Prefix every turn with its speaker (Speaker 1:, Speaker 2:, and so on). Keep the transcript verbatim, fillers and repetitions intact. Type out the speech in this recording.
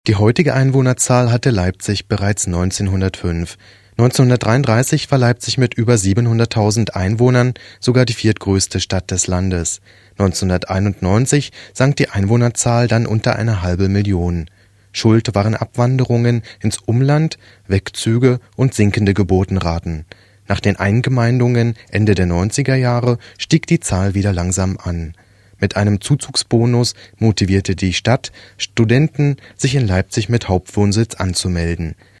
Speaker 1: Die heutige Einwohnerzahl hatte Leipzig bereits neunzehnhundertfünf. neunzehnhundertdreiunddreißig war Leipzig mit über siebenhunderttausend Einwohnern sogar die viertgrößte Stadt des Landes. neunzehnhunderteinundneunzig sank die Einwohnerzahl dann unter eine halbe Million. Schuld waren Abwanderungen ins Umland, Wegzüge und sinkende Geburtenraten. Nach den Eingemeindungen Ende der neunziger Jahre stieg die Zahl wieder langsam an. Mit einem Zuzugsbonus motivierte die Stadt Studenten, sich in Leipzig mit Hauptwohnsitz anzumelden